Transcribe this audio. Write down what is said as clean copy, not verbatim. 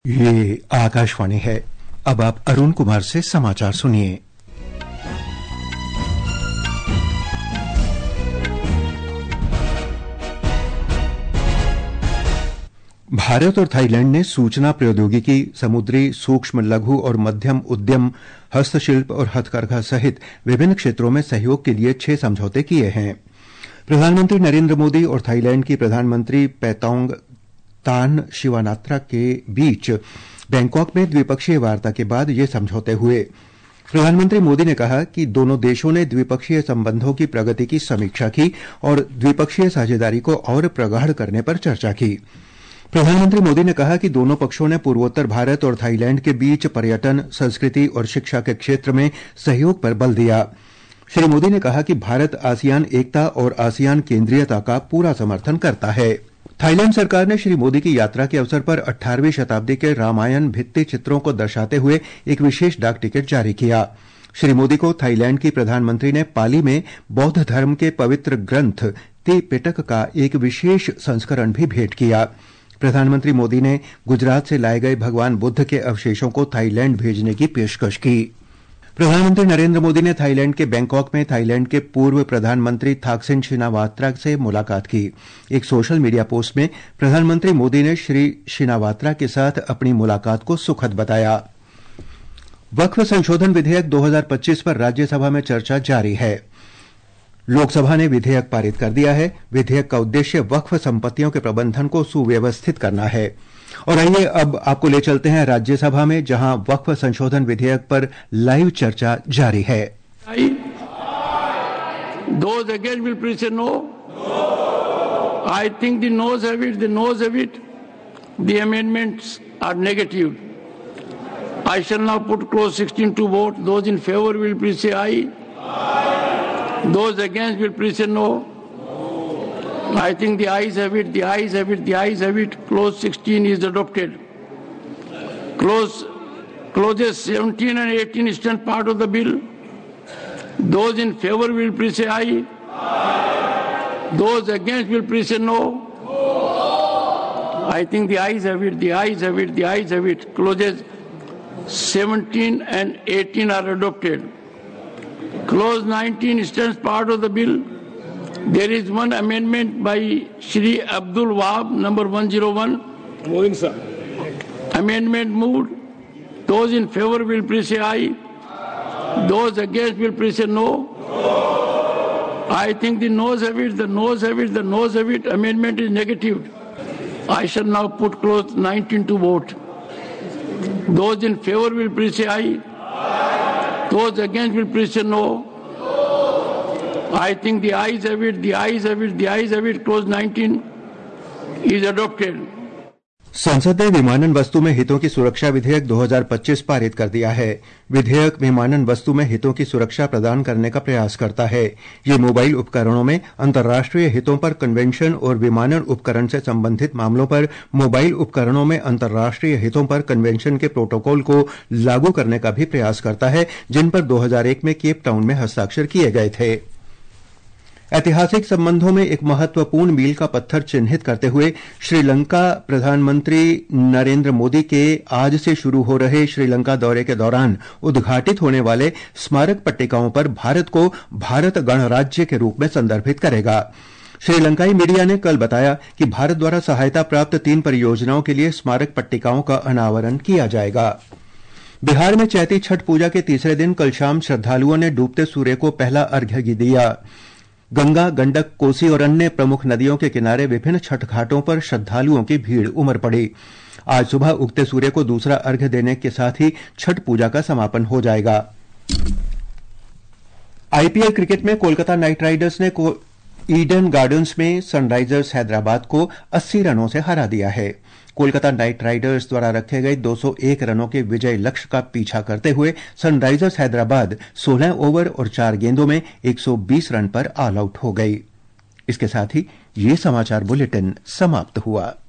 ये आकाशवाणी है। अब आप अरुण कुमार से समाचार सुनिए। भारत और थाईलैंड ने सूचना प्रौद्योगिकी, समुद्री, सूक्ष्म, लघु और मध्यम उद्यम, हस्तशिल्प और हथकरघा सहित विभिन्न क्षेत्रों में सहयोग के लिए 6 समझौते किए हैं। प्रधानमंत्री नरेंद्र मोदी और थाईलैंड की प्रधानमंत्री पैतांग तान शिवानात्रा के बीच बैंकॉक में द्विपक्षीय वार्ता के बाद ये समझौते हुए। प्रधानमंत्री मोदी ने कहा कि दोनों देशों ने द्विपक्षीय संबंधों की प्रगति की समीक्षा की और द्विपक्षीय साझेदारी को और प्रगाढ़ करने पर चर्चा की। प्रधानमंत्री मोदी ने कहा कि दोनों पक्षों ने पूर्वोत्तर भारत और थाईलैंड के बीच पर्यटन, संस्कृति और शिक्षा के क्षेत्र में सहयोग पर बल दिया। श्री मोदी ने कहा कि भारत आसियान एकता और आसियान केंद्रीयता का पूरा समर्थन करता है। थाईलैंड सरकार ने श्री मोदी की यात्रा के अवसर पर 18वीं शताब्दी के रामायण भित्ति चित्रों को दर्शाते हुए एक विशेष डाक टिकट जारी किया। श्री मोदी को थाईलैंड की प्रधानमंत्री ने पाली में बौद्ध धर्म के पवित्र ग्रंथ त्रिपिटक का एक विशेष संस्करण भी भेंट किया। प्रधानमंत्री मोदी ने गुजरात से लाए गए भगवान बुद्ध के अवशेषों को थाईलैंड भेजने की पेशकश की। प्रधानमंत्री नरेंद्र मोदी ने थाईलैंड के बैंकॉक में थाईलैंड के पूर्व प्रधानमंत्री थाकसिन शिनावात्रा से मुलाकात की। एक सोशल मीडिया पोस्ट में प्रधानमंत्री मोदी ने श्री शिनावात्रा के साथ अपनी मुलाकात को सुखद बताया। वक्फ संशोधन विधेयक 2025 पर राज्यसभा में चर्चा जारी है। लोकसभा ने विधेयक पारित कर दिया है। विधेयक का उद्देश्य वक्फ संपत्तियों के प्रबंधन को सुव्यवस्थित करना है। और आइए अब आपको ले चलते हैं राज्यसभा में, जहां वक्फ संशोधन विधेयक पर लाइव चर्चा जारी है। Those against will please say no. I think the noes have it. The noes have it. The amendments are negative. I shall now put clause 16 to vote. Those in favor will please say aye. Those against will please say no. I think the ayes have it, the ayes have it, the ayes have it. Clause 16 is adopted. Clauses 17 and 18 stand part of the bill. Those in favor will please say aye. Those against will please say no. I think the ayes have it, the ayes have it, the ayes have it. Clauses 17 and 18 are adopted. Clause 19 stands part of the bill. There is one amendment by Shri Abdul Wahab, number 101. Moving, sir. Amendment moved. Those in favor will please say aye. Those against will please say no. I think the noes have it, the noes have it, the noes have it. Amendment is negative. I shall now put clause 19 to vote. Those in favor will please say aye. Those against will please say no. I think the ayes have it, the ayes have it, the ayes have it. Clause 19 is adopted. संसद ने विमानन वस्तु में हितों की सुरक्षा विधेयक 2025 पारित कर दिया है। विधेयक विमानन वस्तु में हितों की सुरक्षा प्रदान करने का प्रयास करता है। ये मोबाइल उपकरणों में अंतर्राष्ट्रीय हितों पर कन्वेंशन और विमानन उपकरण से संबंधित मामलों पर मोबाइल उपकरणों में अंतर्राष्ट्रीय हितों पर कन्वेंशन के प्रोटोकॉल को लागू करने का भी प्रयास करता है, जिन पर 2001 में केप टाउन में हस्ताक्षर किए गए थे। ऐतिहासिक संबंधों में एक महत्वपूर्ण मील का पत्थर चिन्हित करते हुए श्रीलंका प्रधानमंत्री नरेंद्र मोदी के आज से शुरू हो रहे श्रीलंका दौरे के दौरान उद्घाटित होने वाले स्मारक पट्टिकाओं पर भारत को भारत गणराज्य के रूप में संदर्भित करेगा। श्रीलंकाई मीडिया ने कल बताया कि भारत द्वारा सहायता प्राप्त 3 परियोजनाओं के लिए स्मारक पट्टिकाओं का अनावरण किया जाएगा। बिहार में चैती छठ पूजा के तीसरे दिन कल शाम श्रद्धालुओं ने डूबते सूर्य को पहला अर्घ्य दिया। गंगा, गंडक, कोसी और अन्य प्रमुख नदियों के किनारे विभिन्न छठ घाटों पर श्रद्धालुओं की भीड़ उमड़ पड़ी। आज सुबह उगते सूर्य को दूसरा अर्घ्य देने के साथ ही छठ पूजा का समापन हो जाएगा। आईपीएल क्रिकेट में कोलकाता नाइट राइडर्स ने ईडन गार्डन्स में सनराइजर्स हैदराबाद को 80 रनों से हरा दिया है। कोलकाता नाइट राइडर्स द्वारा रखे गए 201 रनों के विजय लक्ष्य का पीछा करते हुए सनराइजर्स हैदराबाद 16 ओवर और 4 गेंदों में 120 रन पर ऑल आउट हो गई। इसके साथ ही ये समाचार बुलेटिन समाप्त हुआ।